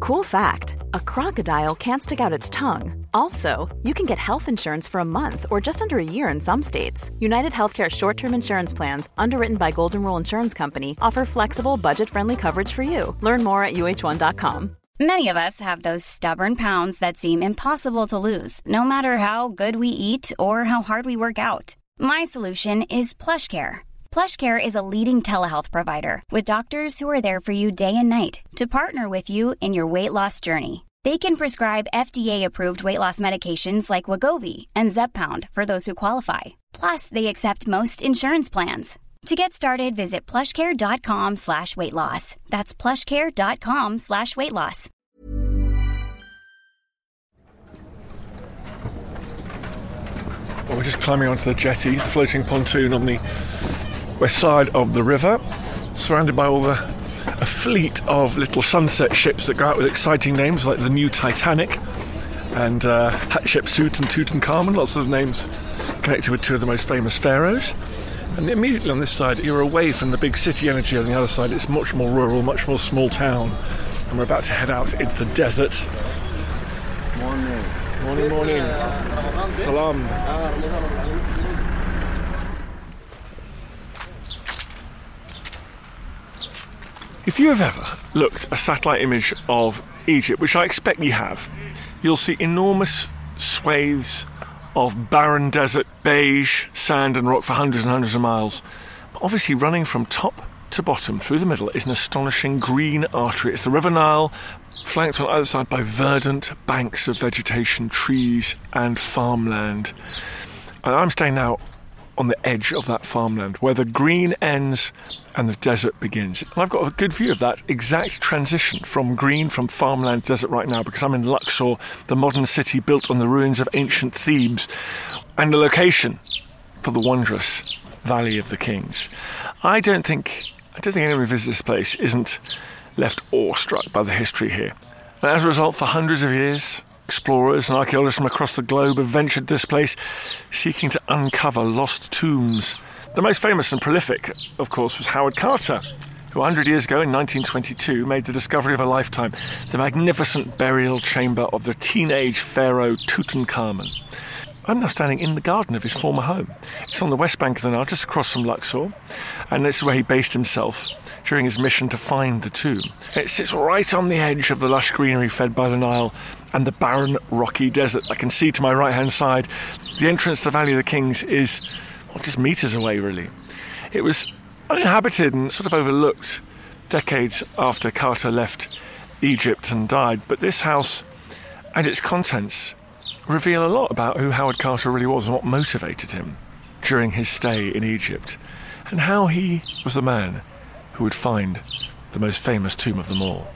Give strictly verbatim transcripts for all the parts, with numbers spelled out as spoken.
Cool fact, a crocodile can't stick out its tongue. Also, you can get health insurance for a month or just under a year in some states. United Healthcare short-term insurance plans, underwritten by Golden Rule Insurance Company, offer flexible, budget-friendly coverage for you. Learn more at U H one dot com. Many of us have those stubborn pounds that seem impossible to lose, no matter how good we eat or how hard we work out. My solution is PlushCare. PlushCare is a leading telehealth provider with doctors who are there for you day and night to partner with you in your weight loss journey. They can prescribe F D A-approved weight loss medications like Wegovy and Zepbound for those who qualify. Plus, they accept most insurance plans. To get started, visit plushcare.com slash weight loss. That's plushcare.com slash weight loss. Well, we're just climbing onto the jetty, the floating pontoon on the west side of the river, surrounded by all the a fleet of little sunset ships that go out with exciting names like the New Titanic and uh, Hatshepsut and Tutankhamun, lots of names connected with two of the most famous pharaohs. And immediately on this side, you're away from the big city energy. On the other side, it's much more rural, much more small town. And we're about to head out into the desert. Morning. Morning, morning. Salam. If you have ever looked at a satellite image of Egypt, which I expect you have, you'll see enormous swathes of barren desert, beige, sand and rock for hundreds and hundreds of miles. But obviously running from top to bottom through the middle is an astonishing green artery. It's the River Nile, flanked on either side by verdant banks of vegetation, trees and farmland. And I'm staying now on the edge of that farmland, where the green ends and the desert begins. And I've got a good view of that exact transition from green, from farmland to desert right now, because I'm in Luxor, the modern city built on the ruins of ancient Thebes, and the location for the wondrous Valley of the Kings. I don't think, I don't think anyone who visits this place isn't left awestruck by the history here. And as a result, for hundreds of years, explorers and archaeologists from across the globe have ventured this place, seeking to uncover lost tombs. The most famous and prolific, of course, was Howard Carter, who one hundred years ago in nineteen twenty-two made the discovery of a lifetime, the magnificent burial chamber of the teenage pharaoh Tutankhamun. I'm now standing in the garden of his former home. It's on the west bank of the Nile, just across from Luxor, and this is where he based himself during his mission to find the tomb. It sits right on the edge of the lush greenery fed by the Nile and the barren, rocky desert. I can see to my right-hand side, the entrance to the Valley of the Kings is, well, just metres away, really. It was uninhabited and sort of overlooked decades after Carter left Egypt and died, but this house and its contents reveal a lot about who Howard Carter really was and what motivated him during his stay in Egypt, and how he was the man who would find the most famous tomb of them all.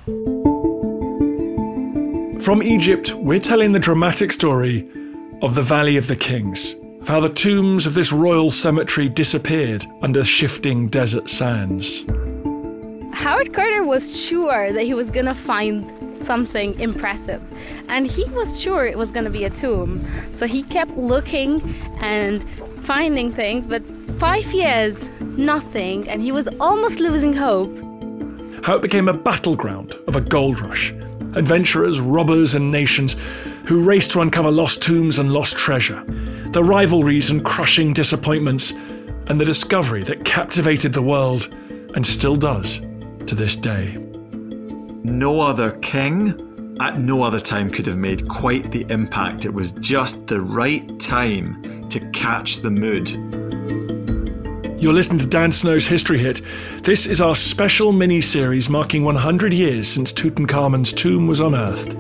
From Egypt, we're telling the dramatic story of the Valley of the Kings, of how the tombs of this royal cemetery disappeared under shifting desert sands. Howard Carter was sure that he was going to find something impressive, and he was sure it was going to be a tomb. So he kept looking and finding things, but five years, nothing, and he was almost losing hope. How it became a battleground of a gold rush. Adventurers, robbers and nations who raced to uncover lost tombs and lost treasure. The rivalries and crushing disappointments, and the discovery that captivated the world and still does to this day. No other king at no other time could have made quite the impact. It was just the right time to catch the mood. You're listening to Dan Snow's History Hit. This is our special mini-series marking one hundred years since Tutankhamun's tomb was unearthed.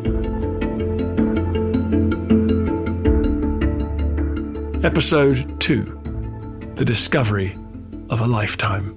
Episode two. The Discovery of a Lifetime.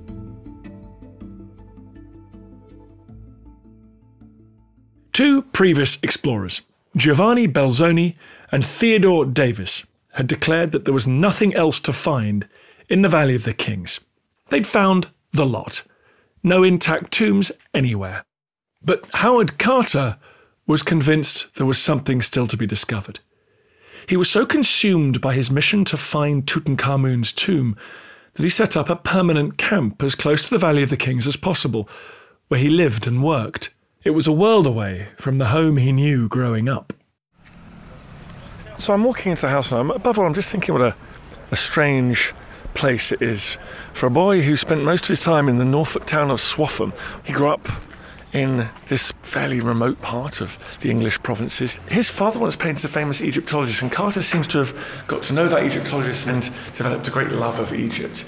Two previous explorers, Giovanni Belzoni and Theodore Davis, had declared that there was nothing else to find in the Valley of the Kings. They'd found the lot. No intact tombs anywhere. But Howard Carter was convinced there was something still to be discovered. He was so consumed by his mission to find Tutankhamun's tomb that he set up a permanent camp as close to the Valley of the Kings as possible, where he lived and worked It was a world away from the home he knew growing up. So I'm walking into the house now. Above all, I'm just thinking what a, a strange place it is for a boy who spent most of his time in the Norfolk town of Swaffham. He grew up in this fairly remote part of the English provinces. His father once painted a famous Egyptologist, and Carter seems to have got to know that Egyptologist and developed a great love of Egypt.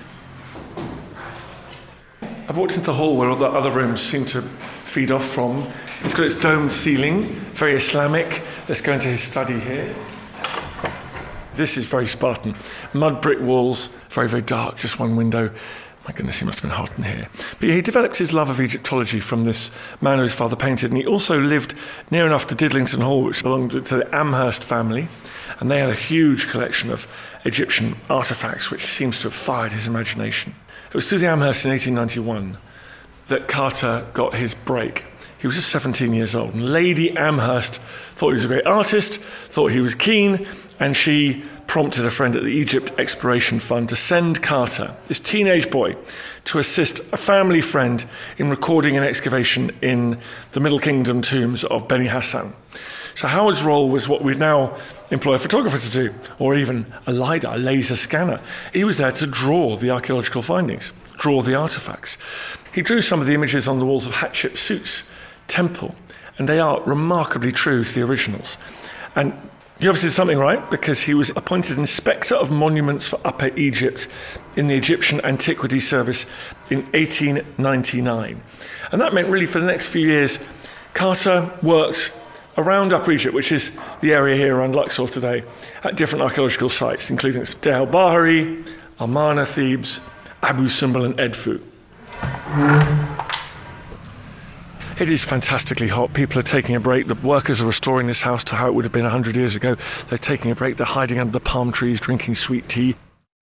I've walked into a hall where all the other rooms seem to feed off from. It's got its domed ceiling, very Islamic. Let's go into his study here. This is very Spartan. Mud brick walls, very, very dark, just one window. My goodness, he must have been hot in here. But he developed his love of Egyptology from this man who his father painted, and he also lived near enough to Didlington Hall, which belonged to the Amherst family, and they had a huge collection of Egyptian artefacts, which seems to have fired his imagination. It was through the Amherst in eighteen ninety-one that Carter got his break. He was just seventeen years old, and Lady Amherst thought he was a great artist, thought he was keen, and she prompted a friend at the Egypt Exploration Fund to send Carter, this teenage boy, to assist a family friend in recording an excavation in the Middle Kingdom tombs of Beni Hassan. So Howard's role was what we'd now employ a photographer to do, or even a LiDAR, a laser scanner. He was there to draw the archaeological findings, draw the artefacts. He drew some of the images on the walls of Hatshepsut's temple, and they are remarkably true to the originals. And he obviously did something right, because he was appointed Inspector of Monuments for Upper Egypt in the Egyptian Antiquities Service in eighteen ninety-nine. And that meant really for the next few years, Carter worked around Upper Egypt, which is the area here around Luxor today, at different archaeological sites, including Deir el-Bahari, Amarna, Thebes, Abu Simbel and Edfu. It is fantastically hot. People are taking a break. The workers are restoring this house to how it would have been one hundred years ago. They're taking a break. They're hiding under the palm trees, drinking sweet tea.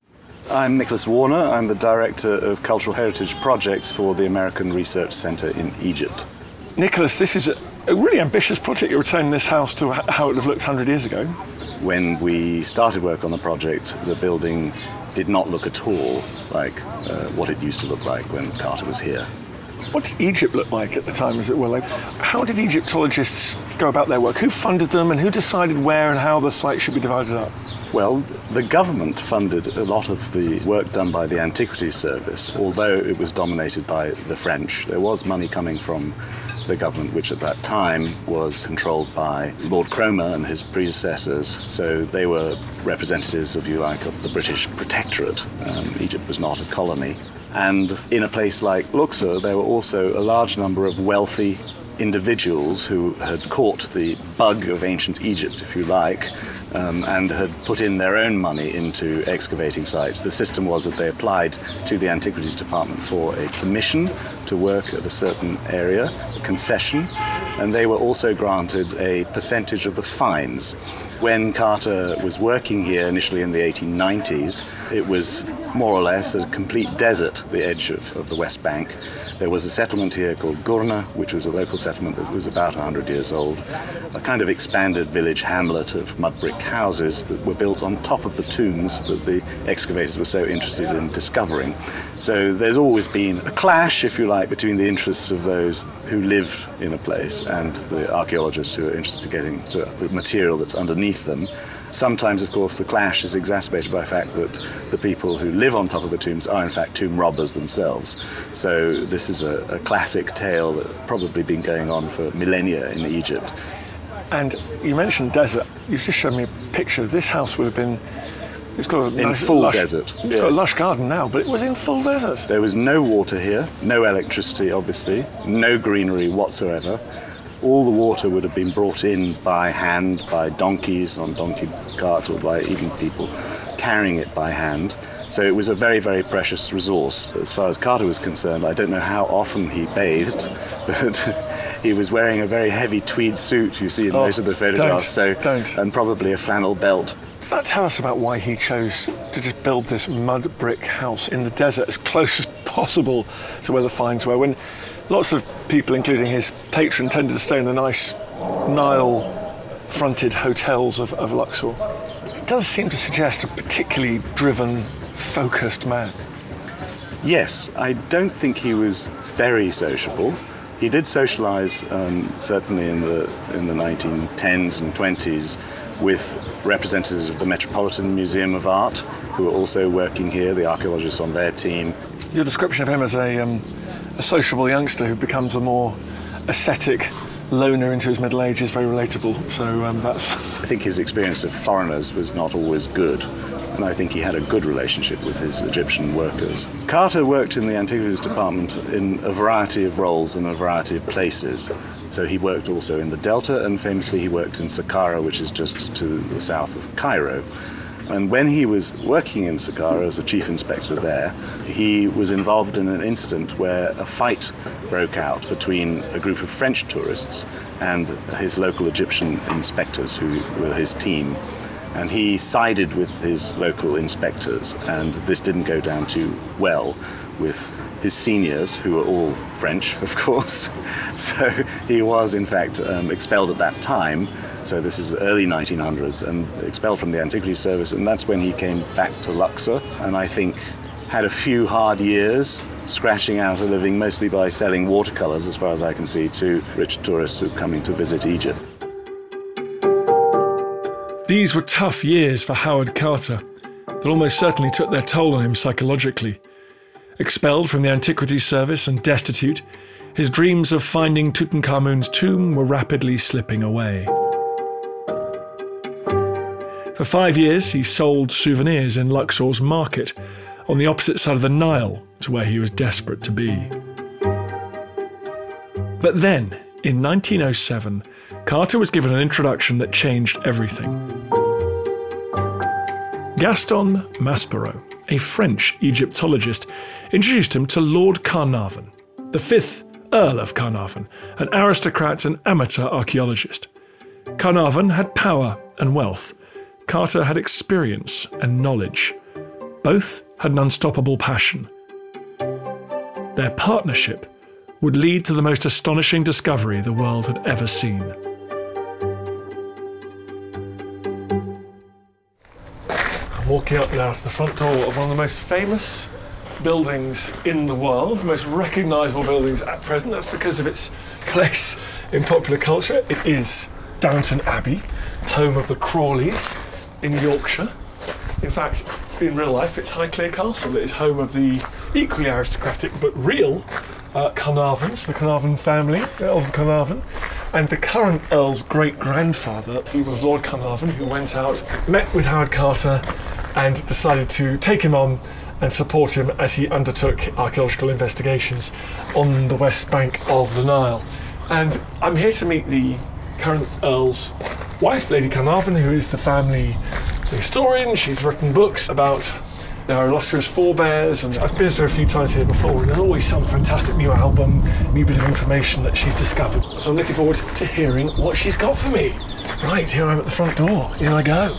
I'm Nicholas Warner. I'm the Director of Cultural Heritage Projects for the American Research Center in Egypt. Nicholas, this is a, a really ambitious project. You're returning this house to how it would have looked one hundred years ago. When we started work on the project, the building did not look at all like uh, what it used to look like when Carter was here. What did Egypt look like at the time, as it were? Like, how did Egyptologists go about their work? Who funded them, and who decided where and how the site should be divided up? Well, the government funded a lot of the work done by the Antiquities Service. Although it was dominated by the French, there was money coming from the government, which at that time was controlled by Lord Cromer and his predecessors. So they were representatives, if you like, of the British Protectorate. Um, Egypt was not a colony. And in a place like Luxor, there were also a large number of wealthy individuals who had caught the bug of ancient Egypt, if you like, um, and had put in their own money into excavating sites. The system was that they applied to the Antiquities Department for a permission to work at a certain area, a concession, and they were also granted a percentage of the fines. When Carter was working here initially in the eighteen nineties, it was more or less a complete desert, the edge of, of the West Bank. There was a settlement here called Gurna, which was a local settlement that was about one hundred years old, a kind of expanded village hamlet of mud brick houses that were built on top of the tombs that the excavators were so interested in discovering. So there's always been a clash, if you like, between the interests of those who live in a place and the archaeologists who are interested in getting to the material that's underneath them. Sometimes, of course, the clash is exacerbated by the fact that the people who live on top of the tombs are, in fact, tomb robbers themselves. So this is a, a classic tale that's probably been going on for millennia in Egypt. And you mentioned desert. You've just shown me a picture. This house would have been... It's got a in nice, full lush, desert. It's yes. got a lush garden now, but it was in full desert. There was no water here, no electricity, obviously, no greenery whatsoever. All the water would have been brought in by hand, by donkeys on donkey carts, or by even people carrying it by hand. So it was a very, very precious resource. As far as Carter was concerned, I don't know how often he bathed, but he was wearing a very heavy tweed suit you see in oh, most of the photographs, don't, so don't. and probably a flannel belt. Does that tell us about why he chose to just build this mud brick house in the desert as close as possible to where the finds were, when lots of people, including his patron, tended to stay in the nice Nile-fronted hotels of, of Luxor? It does seem to suggest a particularly driven, focused man. Yes, I don't think he was very sociable. He did socialise, um, certainly in the in the nineteen tens and twenties, with representatives of the Metropolitan Museum of Art, who were also working here, the archaeologists on their team. Your description of him as a, um, a sociable youngster who becomes a more ascetic loner into his middle age is very relatable, so um, that's... I think his experience of foreigners was not always good, and I think he had a good relationship with his Egyptian workers. Carter worked in the Antiquities Department in a variety of roles in a variety of places. So he worked also in the Delta, and famously he worked in Saqqara, which is just to the south of Cairo. And when he was working in Saqqara as a chief inspector there, he was involved in an incident where a fight broke out between a group of French tourists and his local Egyptian inspectors, who were his team. And he sided with his local inspectors, and this didn't go down too well with his seniors, who were all French, of course. So he was, in fact, um, expelled at that time. So this is the early nineteen hundreds, and expelled from the Antiquities Service, and that's when he came back to Luxor, and I think had a few hard years, scratching out a living mostly by selling watercolours, as far as I can see, to rich tourists who are coming to visit Egypt. These were tough years for Howard Carter that almost certainly took their toll on him psychologically. Expelled from the Antiquities Service and destitute, his dreams of finding Tutankhamun's tomb were rapidly slipping away. For five years, he sold souvenirs in Luxor's market on the opposite side of the Nile to where he was desperate to be. But then, in nineteen oh seven, Carter was given an introduction that changed everything. Gaston Maspero, a French Egyptologist, introduced him to Lord Carnarvon, the fifth Earl of Carnarvon, an aristocrat and amateur archaeologist. Carnarvon had power and wealth. Carter had experience and knowledge. Both had an unstoppable passion. Their partnership would lead to the most astonishing discovery the world had ever seen. I'm walking up now to the front door of one of the most famous buildings in the world, the most recognisable buildings at present. That's because of its place in popular culture. It is Downton Abbey, home of the Crawleys in Yorkshire. In fact, in real life, it's Highclere Castle. It is home of the equally aristocratic but real uh, Carnarvons, the Carnarvon family, the Earls of Carnarvon. And the current Earl's great-grandfather, he was Lord Carnarvon, who went out, met with Howard Carter, and decided to take him on and support him as he undertook archaeological investigations on the west bank of the Nile. And I'm here to meet the current Earl's wife, Lady Carnarvon, who is the family historian. She's written books about their illustrious forebears, and I've been to her a few times here before, and there's always some fantastic new album, new bit of information that she's discovered. So I'm looking forward to hearing what she's got for me. Right, here I am at the front door. Here I go.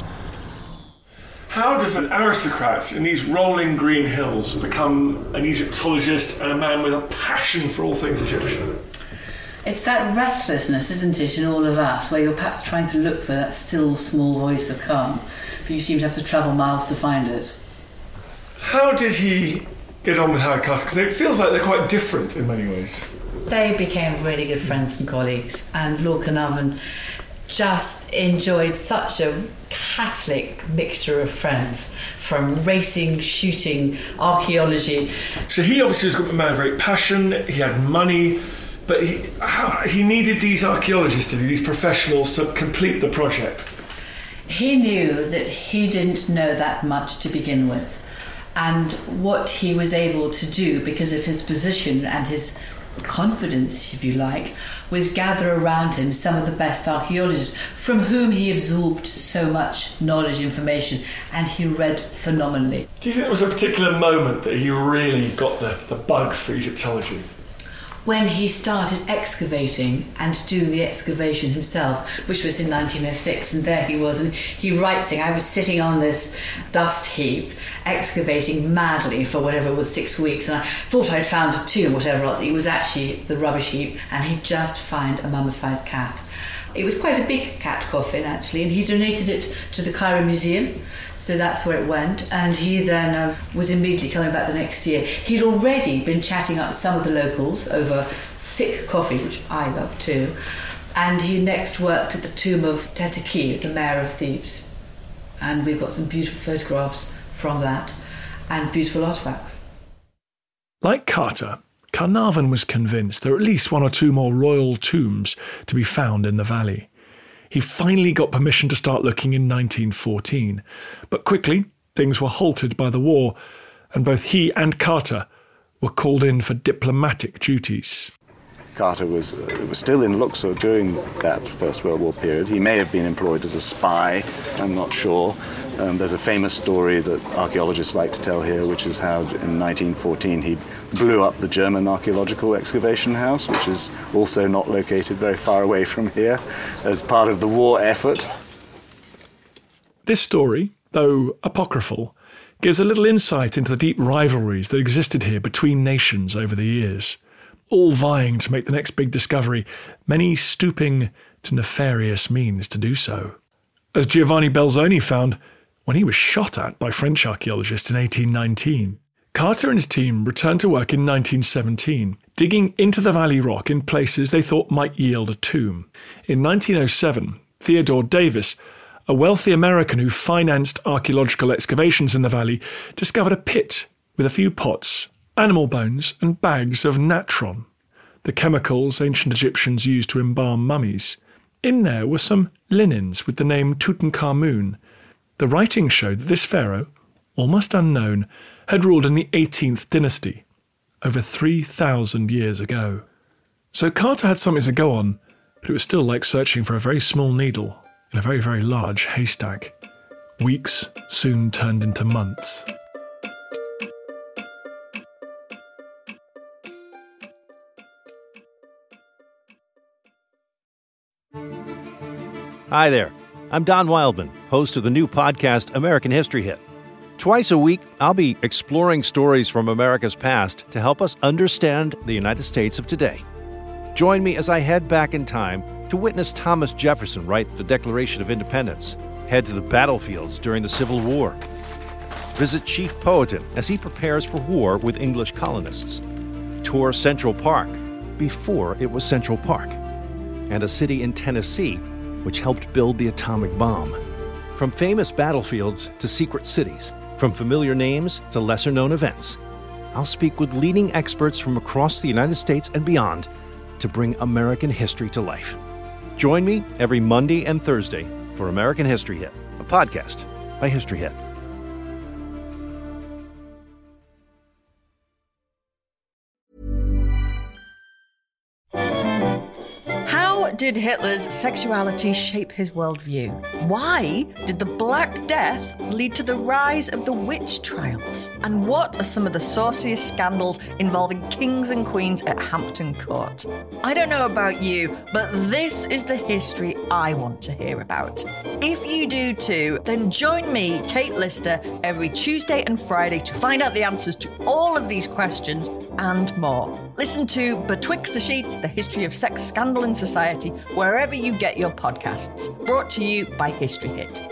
How does an aristocrat in these rolling green hills become an Egyptologist and a man with a passion for all things Egyptian? It's that restlessness, isn't it, in all of us, where you're perhaps trying to look for that still small voice of calm, but you seem to have to travel miles to find it. How did he get on with Howard Carter? Because it feels like they're quite different in many ways. They became really good friends and colleagues, and Lord Carnarvon just enjoyed such a Catholic mixture of friends, from racing, shooting, archaeology. So he obviously was a man of great passion, he had money, but he, how, he needed these archaeologists, to do these professionals to complete the project. He knew that he didn't know that much to begin with, and what he was able to do, because of his position and his confidence, if you like, was gather around him some of the best archaeologists from whom he absorbed so much knowledge, information, and he read phenomenally. Do you think there was a particular moment that he really got the, the bug for Egyptology? When he started excavating and doing the excavation himself, which was in nineteen oh six, and there he was, and he writes, saying, I was sitting on this dust heap, excavating madly for whatever it was, six weeks, and I thought I'd found a tomb, whatever else. It was actually the rubbish heap, and he'd just found a mummified cat. It was quite a big cat coffin, actually, and he donated it to the Cairo Museum, so that's where it went. And he then um, was immediately coming back the next year. He'd already been chatting up some of the locals over thick coffee, which I love too. And he next worked at the tomb of Teteki, the mayor of Thebes. And we've got some beautiful photographs from that and beautiful artefacts. Like Carter, Carnarvon was convinced there were at least one or two more royal tombs to be found in the valley. He finally got permission to start looking in nineteen fourteen, but quickly things were halted by the war, and both he and Carter were called in for diplomatic duties. Carter was, uh, was still in Luxor during that First World War period. He may have been employed as a spy, I'm not sure. Um, there's a famous story that archaeologists like to tell here, which is how in nineteen fourteen he blew up the German archaeological excavation house, which is also not located very far away from here, as part of the war effort. This story, though apocryphal, gives a little insight into the deep rivalries that existed here between nations over the years, all vying to make the next big discovery, many stooping to nefarious means to do so. As Giovanni Belzoni found when he was shot at by French archaeologists in eighteen nineteen. Carter and his team returned to work in nineteen seventeen, digging into the valley rock in places they thought might yield a tomb. In nineteen oh seven, Theodore Davis, a wealthy American who financed archaeological excavations in the valley, discovered a pit with a few pots, animal bones and bags of natron, the chemicals ancient Egyptians used to embalm mummies. In there were some linens with the name Tutankhamun. The writings showed that this pharaoh, almost unknown, had ruled in the eighteenth dynasty, over three thousand years ago. So Carter had something to go on, but it was still like searching for a very small needle in a very, very large haystack. Weeks soon turned into months. Hi there, I'm Don Wildman, host of the new podcast American History Hit. Twice a week, I'll be exploring stories from America's past to help us understand the United States of today. Join me as I head back in time to witness Thomas Jefferson write the Declaration of Independence, head to the battlefields during the Civil War, visit Chief Powhatan as he prepares for war with English colonists, tour Central Park before it was Central Park, and a city in Tennessee which helped build the atomic bomb. From famous battlefields to secret cities, from familiar names to lesser-known events, I'll speak with leading experts from across the United States and beyond to bring American history to life. Join me every Monday and Thursday for American History Hit, a podcast by History Hit. How did Hitler's sexuality shape his worldview? Why did the Black Death lead to the rise of the witch trials? And what are some of the sauciest scandals involving kings and queens at Hampton Court? I don't know about you, but this is the history I want to hear about. If you do too, then join me, Kate Lister, every Tuesday and Friday to find out the answers to all of these questions and more. Listen to Betwixt the Sheets, the history of sex, scandal and society, wherever you get your podcasts. Brought to you by History Hit.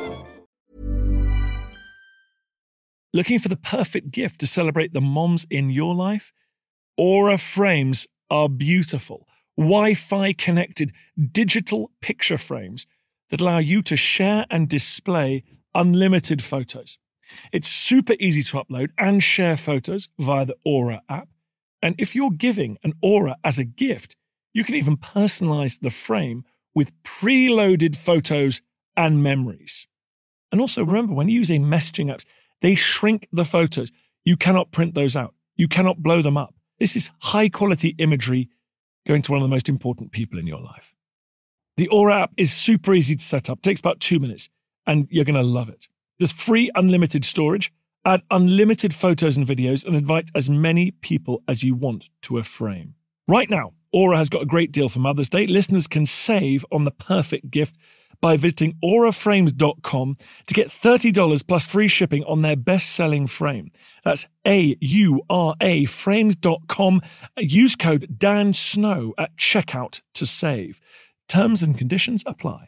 Looking for the perfect gift to celebrate the moms in your life? Aura frames are beautiful, Wi-Fi connected digital picture frames that allow you to share and display unlimited photos. It's super easy to upload and share photos via the Aura app. And if you're giving an Aura as a gift, you can even personalize the frame with preloaded photos and memories. And also remember, when you use messaging apps, they shrink the photos. You cannot print those out. You cannot blow them up. This is high quality imagery going to one of the most important people in your life. The Aura app is super easy to set up. It takes about two minutes and you're going to love it. There's free unlimited storage. Add unlimited photos and videos and invite as many people as you want to a frame. Right now, Aura has got a great deal for Mother's Day. Listeners can save on the perfect gift by visiting aura frames dot com to get thirty dollars plus free shipping on their best-selling frame. That's A U R A frames dot com. Use code Dan Snow at checkout to save. Terms and conditions apply.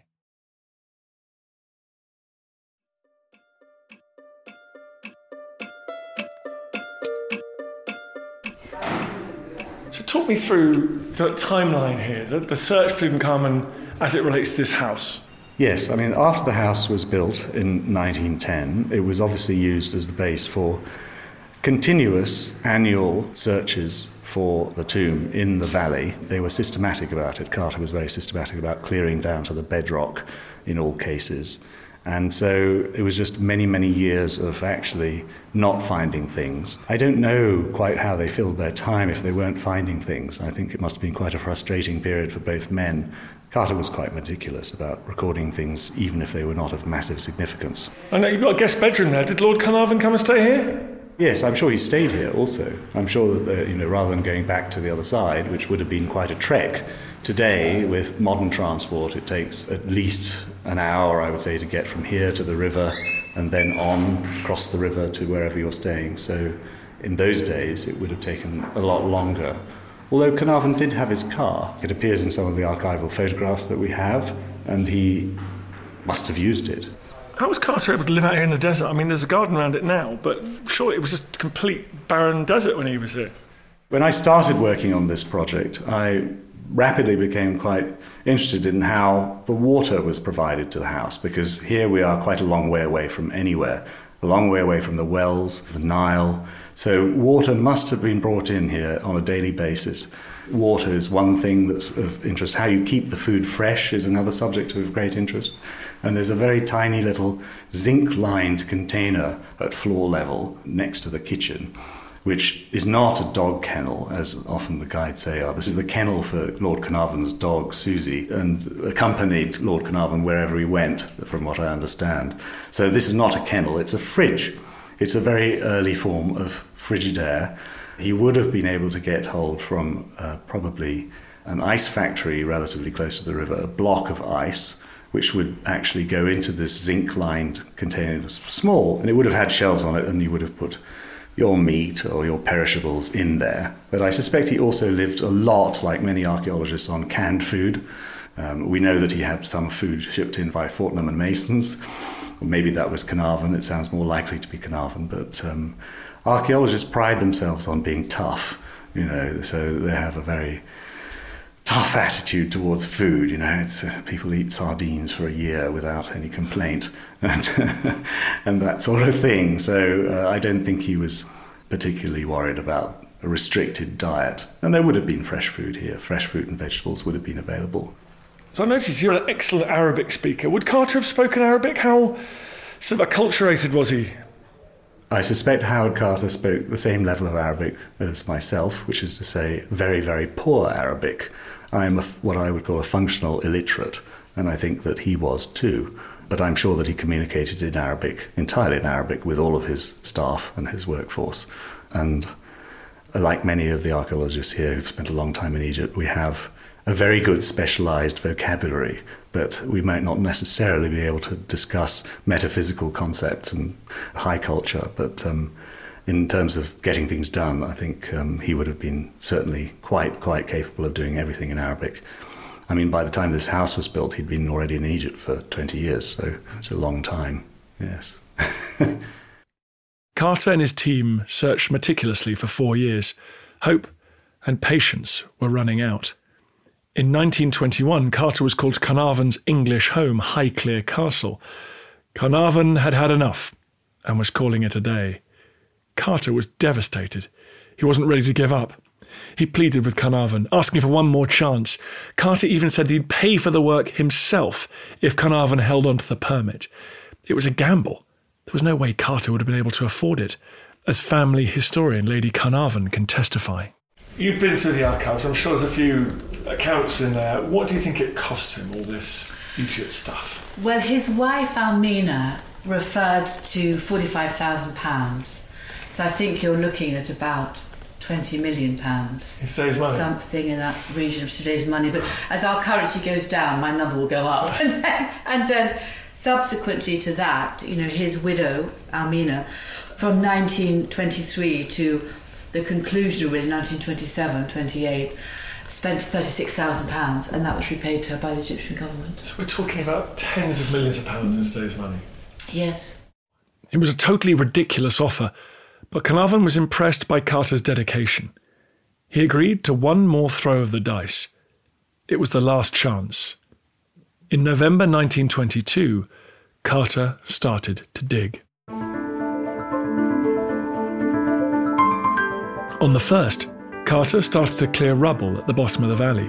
talk me through the timeline here, the, the search for Tutankhamun as it relates to this house. Yes, I mean, after the house was built in nineteen ten, it was obviously used as the base for continuous annual searches for the tomb in the valley. They were systematic about it. Carter was very systematic about clearing down to the bedrock in all cases. And so it was just many, many years of actually not finding things. I don't know quite how they filled their time if they weren't finding things. I think it must have been quite a frustrating period for both men. Carter was quite meticulous about recording things, even if they were not of massive significance. I know you've got a guest bedroom there. Did Lord Carnarvon come and stay here? Yes, I'm sure he stayed here also. I'm sure that, uh, you know, rather than going back to the other side, which would have been quite a trek, today, with modern transport, it takes at least an hour, I would say, to get from here to the river and then on, across the river to wherever you're staying. So in those days, it would have taken a lot longer. Although Carnarvon did have his car. It appears in some of the archival photographs that we have, and he must have used it. How was Carter able to live out here in the desert? I mean, there's a garden around it now, but surely it was just complete barren desert when he was here. When I started working on this project, I rapidly became quite interested in how the water was provided to the house, because here we are quite a long way away from anywhere, a long way away from the wells, the Nile. So water must have been brought in here on a daily basis. Water is one thing that's of interest. How you keep the food fresh is another subject of great interest. And there's a very tiny little zinc-lined container at floor level next to the kitchen, which is not a dog kennel, as often the guides say. Oh, this is the kennel for Lord Carnarvon's dog, Susie, and accompanied Lord Carnarvon wherever he went, from what I understand. So this is not a kennel, it's a fridge. It's a very early form of Frigidaire. He would have been able to get hold from uh, probably an ice factory relatively close to the river, a block of ice, which would actually go into this zinc-lined container. It was small, and it would have had shelves on it, and you would have put your meat or your perishables in there. But I suspect he also lived a lot, like many archaeologists, on canned food. Um, we know that he had some food shipped in by Fortnum and Masons. Or maybe that was Carnarvon. It sounds more likely to be Carnarvon. But um, archaeologists pride themselves on being tough, you know, so they have a very tough attitude towards food. You know, it's, uh, people eat sardines for a year without any complaint, and and that sort of thing. So uh, I don't think he was particularly worried about a restricted diet. And there would have been fresh food here. Fresh fruit and vegetables would have been available. So I noticed you're an excellent Arabic speaker. Would Carter have spoken Arabic? How sort of acculturated was he? I suspect Howard Carter spoke the same level of Arabic as myself, which is to say very, very poor Arabic. I am a, what I would call a functional illiterate, and I think that he was too. But I'm sure that he communicated in Arabic, entirely in Arabic, with all of his staff and his workforce. And like many of the archaeologists here who've spent a long time in Egypt, we have a very good specialized vocabulary, but we might not necessarily be able to discuss metaphysical concepts and high culture. But um, in terms of getting things done, I think um, he would have been certainly quite, quite capable of doing everything in Arabic. I mean, by the time this house was built, he'd been already in Egypt for twenty years, so it's a long time, yes. Carter and his team searched meticulously for four years. Hope and patience were running out. In nineteen twenty-one, Carter was called to Carnarvon's English home, Highclere Castle. Carnarvon had had enough and was calling it a day. Carter was devastated. He wasn't ready to give up. He pleaded with Carnarvon, asking for one more chance. Carter even said he'd pay for the work himself if Carnarvon held on to the permit. It was a gamble. There was no way Carter would have been able to afford it, as family historian Lady Carnarvon can testify. You've been through the archives. I'm sure there's a few accounts in there. What do you think it cost him, all this Egypt stuff? Well, his wife, Almina, referred to forty-five thousand pounds. So I think you're looking at about twenty million pounds. In today's money? Something in that region of today's money. But as our currency goes down, my number will go up. and, then, and then subsequently to that, you know, his widow, Almina, from nineteen twenty-three to the conclusion of it in nineteen twenty-seven, twenty-eight, spent thirty-six thousand pounds, and that was repaid to her by the Egyptian government. So we're talking about tens of millions of pounds in today's money. Yes. It was a totally ridiculous offer, but Carnarvon was impressed by Carter's dedication. He agreed to one more throw of the dice. It was the last chance. In November nineteen twenty-two, Carter started to dig. On the first, Carter started to clear rubble at the bottom of the valley.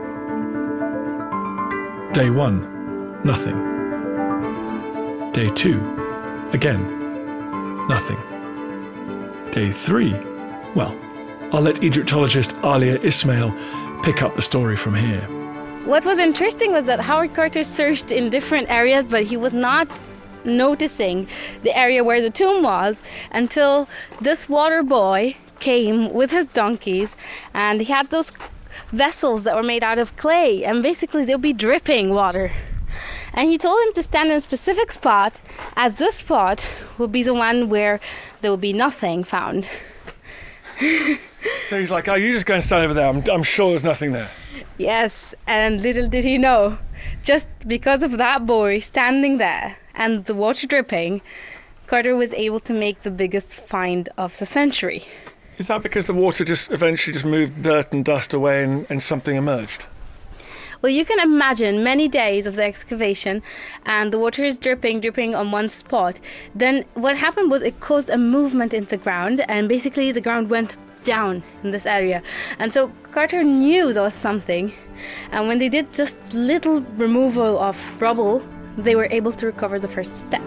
Day one, nothing. Day two, again, nothing. Day three, well, I'll let Egyptologist Alia Ismail pick up the story from here. What was interesting was that Howard Carter searched in different areas, but he was not noticing the area where the tomb was until this water boy came with his donkeys, and he had those vessels that were made out of clay, and basically they'll be dripping water. And he told him to stand in a specific spot, as this spot will be the one where there will be nothing found. So he's like, oh, you just go and stand over there. I'm, I'm sure there's nothing there. Yes, and little did he know, just because of that boy standing there and the water dripping, Carter was able to make the biggest find of the century. Is that because the water just eventually just moved dirt and dust away and, and something emerged? Well, you can imagine many days of the excavation and the water is dripping, dripping on one spot. Then what happened was it caused a movement in the ground, and basically the ground went down in this area. And so Carter knew there was something, and when they did just little removal of rubble, they were able to recover the first step.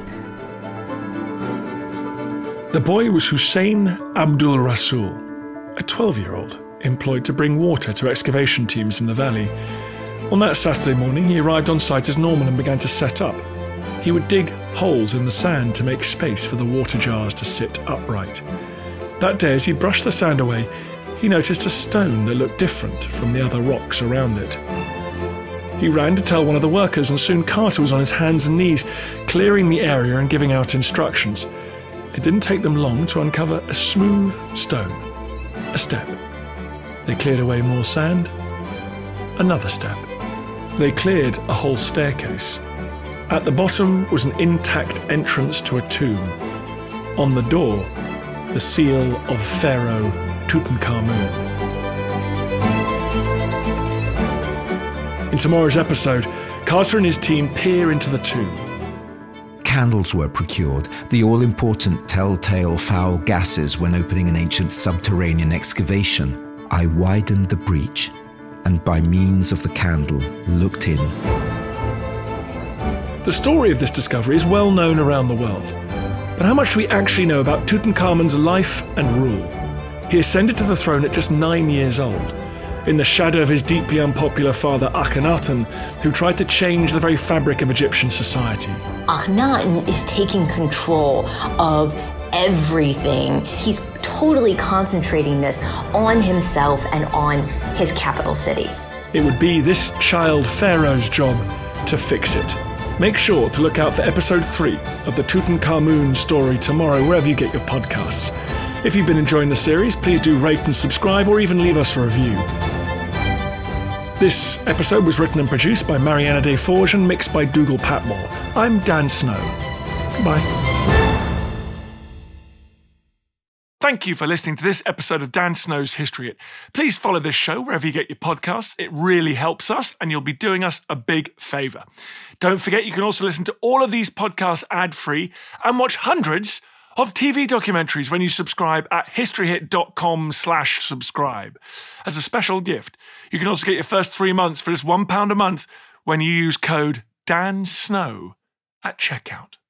The boy was Hussein Abdul Rasul, a twelve-year-old employed to bring water to excavation teams in the valley. On that Saturday morning, he arrived on site as normal and began to set up. He would dig holes in the sand to make space for the water jars to sit upright. That day, as he brushed the sand away, he noticed a stone that looked different from the other rocks around it. He ran to tell one of the workers, and soon Carter was on his hands and knees, clearing the area and giving out instructions. It didn't take them long to uncover a smooth stone. A step. They cleared away more sand. Another step. They cleared a whole staircase. At the bottom was an intact entrance to a tomb. On the door, the seal of Pharaoh Tutankhamun. In tomorrow's episode, Carter and his team peer into the tomb. Candles were procured, the all-important telltale foul gases when opening an ancient subterranean excavation. I widened the breach, and by means of the candle, looked in. The story of this discovery is well known around the world. But how much do we actually know about Tutankhamun's life and rule? He ascended to the throne at just nine years old, in the shadow of his deeply unpopular father Akhenaten, who tried to change the very fabric of Egyptian society. Akhenaten is taking control of everything. He's totally concentrating this on himself and on his capital city. It would be this child pharaoh's job to fix it. Make sure to look out for episode three of the Tutankhamun story tomorrow, wherever you get your podcasts. If you've been enjoying the series, please do rate and subscribe, or even leave us a review. This episode was written and produced by Mariana Desforges and mixed by Dougal Patmore. I'm Dan Snow. Goodbye. Thank you for listening to this episode of Dan Snow's History Hit. Please follow this show wherever you get your podcasts. It really helps us, and you'll be doing us a big favour. Don't forget, you can also listen to all of these podcasts ad-free and watch hundreds of T V documentaries when you subscribe at historyhit.com slash subscribe. As a special gift, you can also get your first three months for just one pound a month when you use code DANSNOW at checkout.